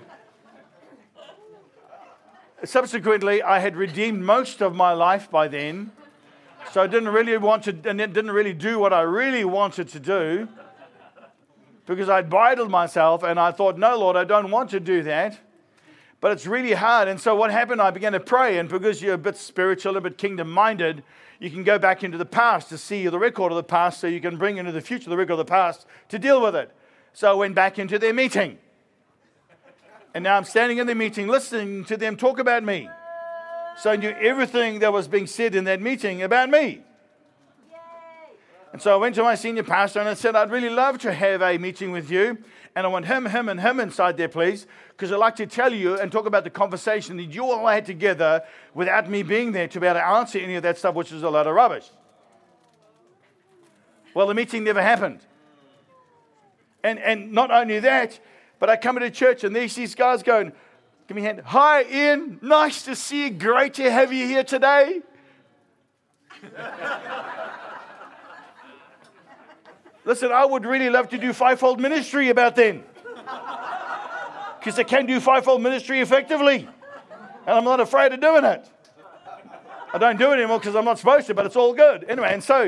subsequently, I had redeemed most of my life by then. So I didn't really didn't really do what I really wanted to do, because I'd bridled myself, and I thought, no, Lord, I don't want to do that. But it's really hard. And so what happened, I began to pray. And because you're a bit spiritual, a bit kingdom-minded, you can go back into the past to see the record of the past, so you can bring into the future the record of the past to deal with it. So I went back into their meeting. And now I'm standing in the meeting listening to them talk about me. So I knew everything that was being said in that meeting about me. And so I went to my senior pastor and I said, I'd really love to have a meeting with you. And I want him, and him inside there, please. Because I'd like to tell you and talk about the conversation that you all had together without me being there to be able to answer any of that stuff, which is a lot of rubbish. Well, the meeting never happened. And not only that, but I come into church and there's these guys going, give me a hand. Hi, Ian. Nice to see you. Great to have you here today. Listen, I would really love to do fivefold ministry about them. Because I can do fivefold ministry effectively. And I'm not afraid of doing it. I don't do it anymore because I'm not supposed to, but it's all good. Anyway, and so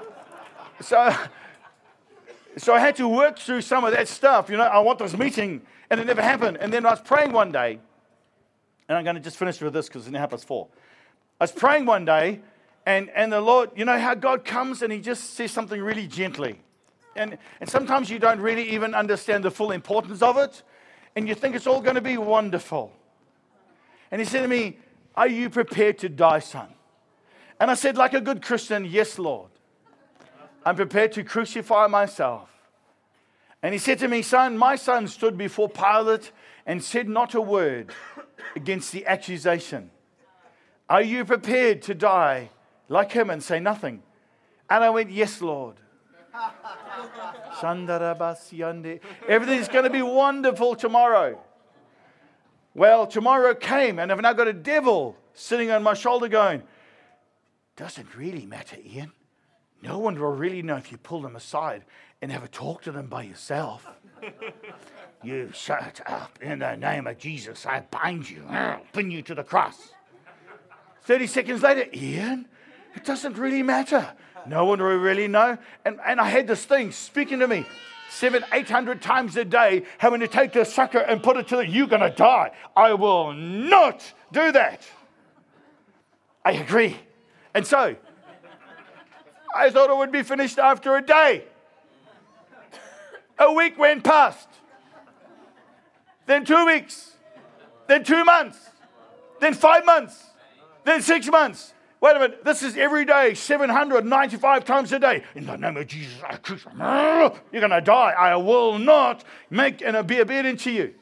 I had to work through some of that stuff. You know, I want this meeting, and it never happened. And then I was praying one day, and I'm going to just finish with this because it's now past 4. I was praying one day, and the Lord, you know how God comes and He just says something really gently. And sometimes you don't really even understand the full importance of it, and you think it's all going to be wonderful. And He said to me, are you prepared to die, son? And I said, like a good Christian, yes, Lord. I'm prepared to crucify myself. And He said to me, son, my son stood before Pilate and said not a word against the accusation. Are you prepared to die like him and say nothing? And I went, yes, Lord. Everything's going to be wonderful tomorrow. Well, tomorrow came, and I've now got a devil sitting on my shoulder going, doesn't really matter, Ian. No one will really know if you pull them aside and have a talk to them by yourself. You shut up in the name of Jesus. I bind you. I'll pin you to the cross. 30 seconds later, Ian, it doesn't really matter. No one will really know. And I had this thing speaking to me 700-800 times a day, having to take the sucker and put it to the, you're going to die. I will not do that. I agree. And so, I thought it would be finished after a day. A week went past. Then 2 weeks. Then 2 months. Then 5 months. Then 6 months. Wait a minute, this is every day, 795 times a day. In the name of Jesus, you're going to die. I will not make an obedient to you.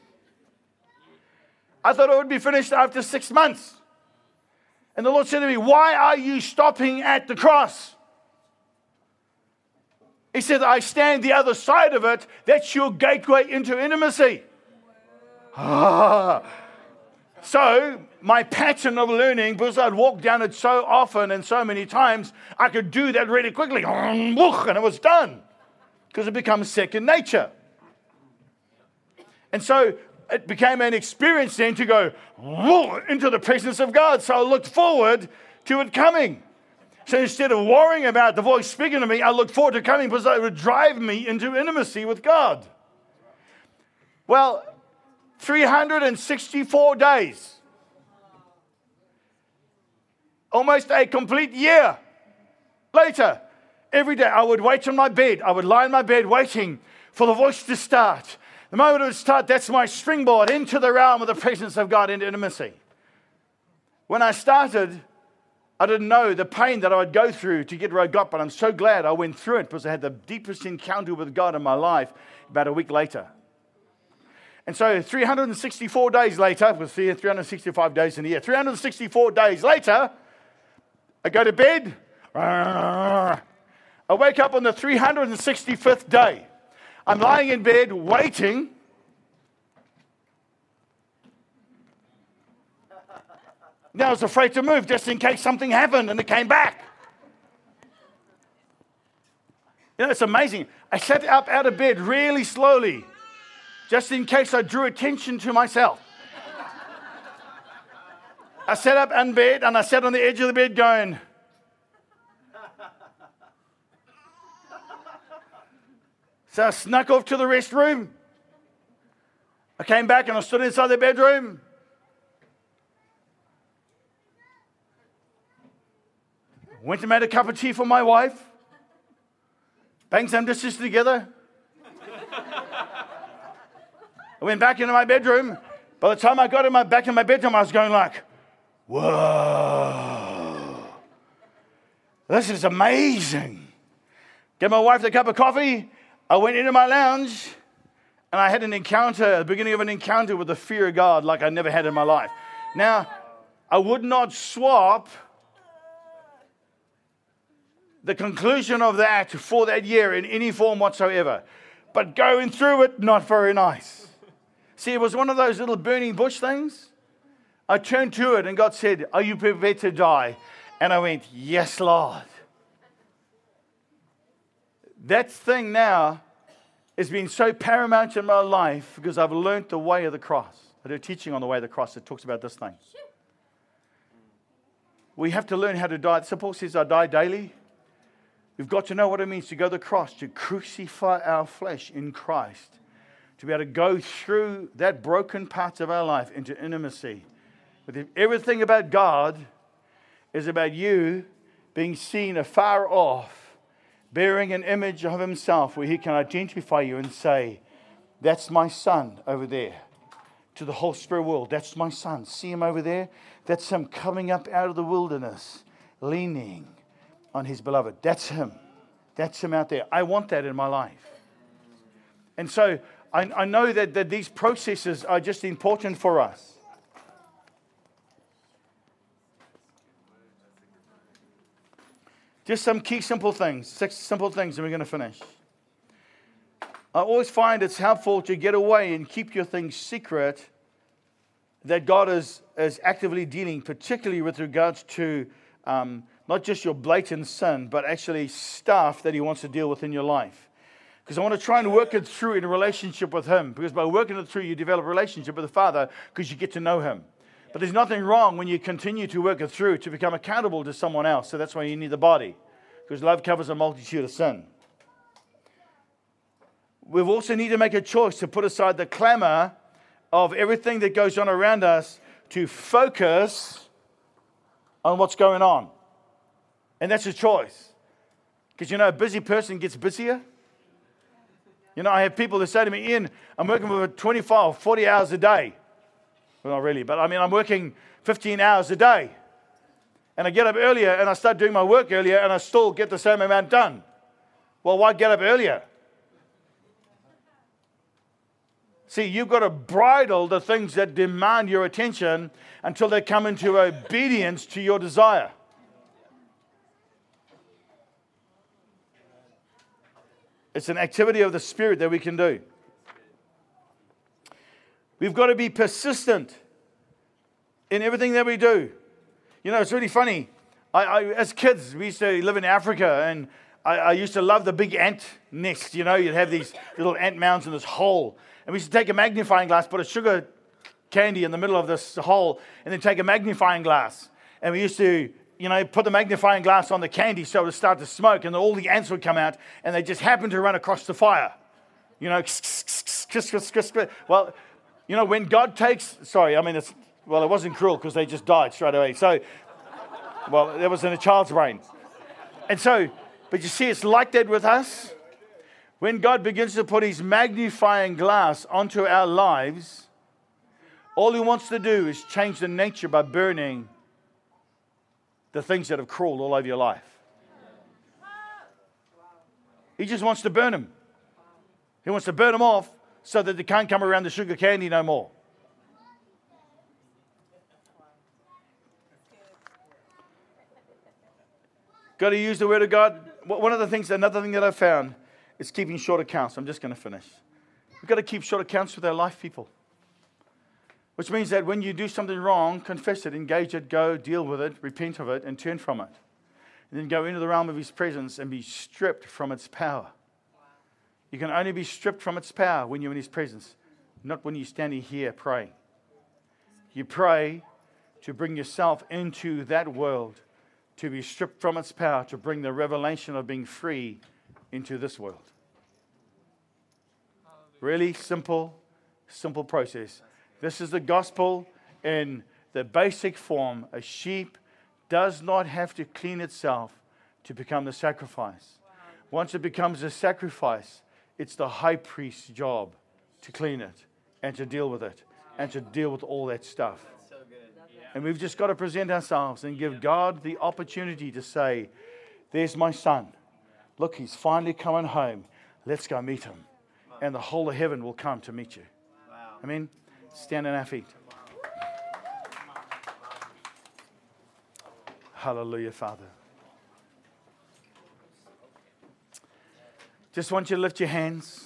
I thought it would be finished after 6 months. And the Lord said to me, why are you stopping at the cross? He said, I stand the other side of it. That's your gateway into intimacy. So, my pattern of learning, because I'd walk down it so often and so many times, I could do that really quickly. And it was done. Because it becomes second nature. And so, it became an experience then to go into the presence of God. So I looked forward to it coming. So instead of worrying about the voice speaking to me, I looked forward to coming because it would drive me into intimacy with God. Well, 364 days. Almost a complete year later, every day I would wait on my bed. I would lie in my bed waiting for the voice to start. The moment it would start, that's my springboard into the realm of the presence of God, into intimacy. When I started, I didn't know the pain that I would go through to get where I got, but I'm so glad I went through it because I had the deepest encounter with God in my life about a week later. And so 364 days later, we'll see 365 days in a year, 364 days later, I go to bed. I wake up on the 365th day. I'm lying in bed waiting. Now I was afraid to move just in case something happened and it came back. You know, it's amazing. I sat up out of bed really slowly just in case I drew attention to myself. I sat up in bed and I sat on the edge of the bed going, so I snuck off to the restroom. I came back and I stood inside the bedroom. Went and made a cup of tea for my wife. Banged some dishes together. I went back into my bedroom. By the time I got back in my bedroom, I was going like, whoa. This is amazing. Gave my wife a cup of coffee. I went into my lounge. And I had an encounter, the beginning of an encounter with the fear of God like I never had in my life. Now, I would not swap the conclusion of that for that year in any form whatsoever. But going through it, not very nice. See, it was one of those little burning bush things. I turned to it and God said, are you prepared to die? And I went, yes, Lord. That thing now has been so paramount in my life because I've learned the way of the cross. I do a teaching on the way of the cross that talks about this thing. We have to learn how to die. So Paul says, I die daily. We've got to know what it means to go to the cross, to crucify our flesh in Christ, to be able to go through that broken parts of our life into intimacy. But everything about God is about you being seen afar off, bearing an image of himself where he can identify you and say, that's my son over there. To the whole spirit world, that's my son. See him over there? That's him coming up out of the wilderness, leaning on his beloved. That's him. That's him out there. I want that in my life. And so I know that these processes are just important for us. Just some key simple things, 6 simple things, and we're going to finish. I always find it's helpful to get away and keep your things secret that God is actively dealing, particularly with regards to not just your blatant sin, but actually stuff that he wants to deal with in your life. Because I want to try and work it through in a relationship with him. Because by working it through, you develop a relationship with the Father because you get to know him. But there's nothing wrong when you continue to work it through to become accountable to someone else. So that's why you need the body. Because love covers a multitude of sin. We also need to make a choice to put aside the clamor of everything that goes on around us to focus on what's going on. And that's a choice. Because, you know, a busy person gets busier. You know, I have people that say to me, Ian, I'm working for 25, 40 hours a day. Well, not really, but I mean, I'm working 15 hours a day. And I get up earlier and I start doing my work earlier and I still get the same amount done. Well, why get up earlier? See, you've got to bridle the things that demand your attention until they come into obedience to your desire. It's an activity of the Spirit that we can do. We've got to be persistent in everything that we do. You know, it's really funny. As kids, we used to live in Africa, and I used to love the big ant nest. You know, you'd have these little ant mounds in this hole. And we used to take a magnifying glass, put a sugar candy in the middle of this hole, and then take a magnifying glass. And we used to, you know, put the magnifying glass on the candy so it would start to smoke, and all the ants would come out, and they just happened to run across the fire. You know, well, you know, when God takes, it wasn't cruel because they just died straight away. So, well, that was in a child's brain. And so, but you see, it's like that with us. When God begins to put his magnifying glass onto our lives, all he wants to do is change the nature by burning the things that have crawled all over your life. He just wants to burn them. He wants to burn them off so that they can't come around the sugar candy no more. Got to use the Word of God. Another thing that I've found is keeping short accounts. I'm just going to finish. We've got to keep short accounts with our life, people. Which means that when you do something wrong, confess it, engage it, go deal with it, repent of it, and turn from it. And then go into the realm of His presence and be stripped from its power. You can only be stripped from its power when you're in His presence, not when you're standing here praying. You pray to bring yourself into that world, to be stripped from its power, to bring the revelation of being free into this world. Really simple process. This is the gospel in the basic form. A sheep does not have to clean itself to become the sacrifice. Once it becomes a sacrifice, it's the high priest's job to clean it and to deal with it and to deal with all that stuff. And we've just got to present ourselves and give God the opportunity to say, there's my son. Look, he's finally coming home. Let's go meet him. And the whole of heaven will come to meet you. Amen. Stand on our feet. Hallelujah, Father. Just want you to lift your hands.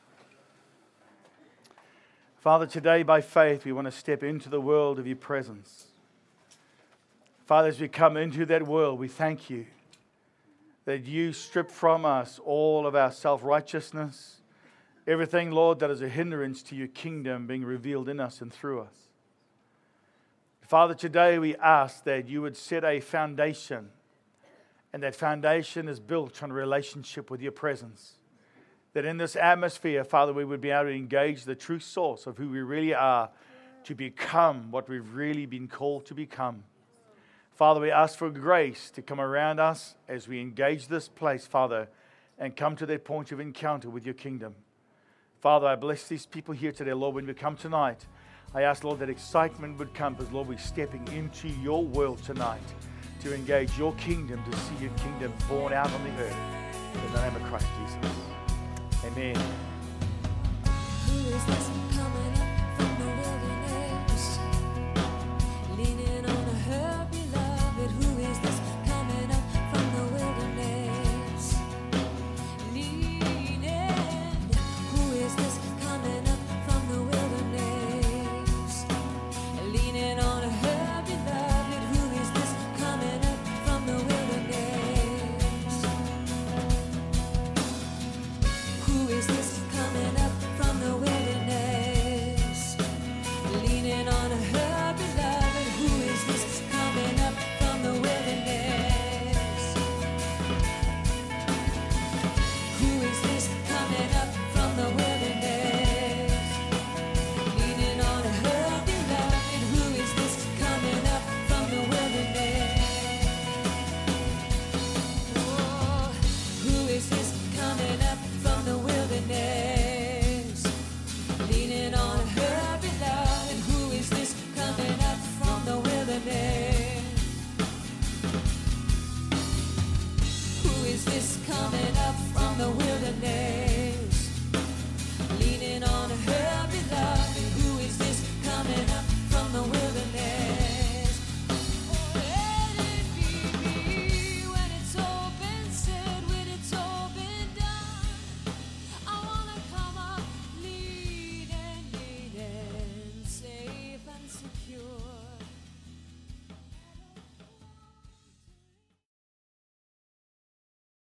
Father, today by faith we want to step into the world of your presence. Father, as we come into that world, we thank you that you strip from us all of our self-righteousness, everything, Lord, that is a hindrance to your kingdom being revealed in us and through us. Father, today we ask that you would set a foundation, and that foundation is built on a relationship with your presence. That in this atmosphere, Father, we would be able to engage the true source of who we really are to become what we've really been called to become. Father, we ask for grace to come around us as we engage this place, Father, and come to that point of encounter with your kingdom. Father, I bless these people here today, Lord, when we come tonight. I ask, Lord, that excitement would come because, Lord, we're stepping into your world tonight to engage your kingdom, to see your kingdom born out on the earth. In the name of Christ Jesus. Amen. Who is this